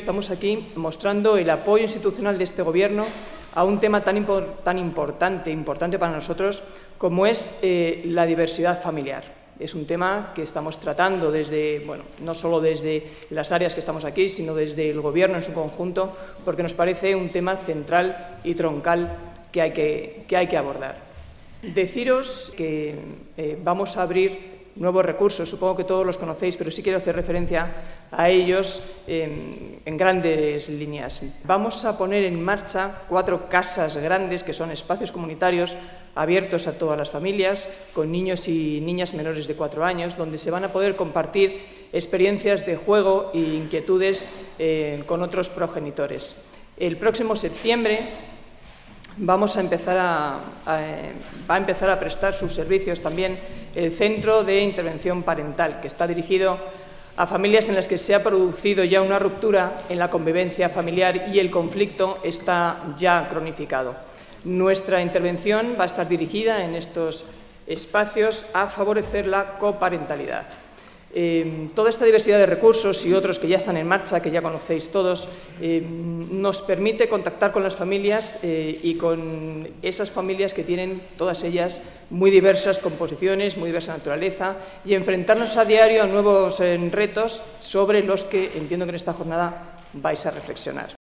estamos aquí mostrando el apoyo institucional de este Gobierno a un tema tan importante para nosotros como es la diversidad familiar. Es un tema que estamos tratando desde, no solo desde las áreas que estamos aquí, sino desde el Gobierno en su conjunto, porque nos parece un tema central y troncal que hay que abordar. Deciros que vamos a abrir nuevos recursos, supongo que todos los conocéis, pero sí quiero hacer referencia a ellos en grandes líneas. Vamos a poner en marcha 4 casas grandes, que son espacios comunitarios abiertos a todas las familias, con niños y niñas menores de 4 años, donde se van a poder compartir experiencias de juego e inquietudes con otros progenitores. El próximo septiembre va a empezar a prestar sus servicios también el Centro de Intervención Parental, que está dirigido a familias en las que se ha producido ya una ruptura en la convivencia familiar y el conflicto está ya cronificado. Nuestra intervención va a estar dirigida en estos espacios a favorecer la coparentalidad. Toda esta diversidad de recursos y otros que ya están en marcha, que ya conocéis todos, nos permite contactar con las familias y con esas familias que tienen, todas ellas, muy diversas composiciones, muy diversa naturaleza, y enfrentarnos a diario a nuevos retos sobre los que entiendo que en esta jornada vais a reflexionar.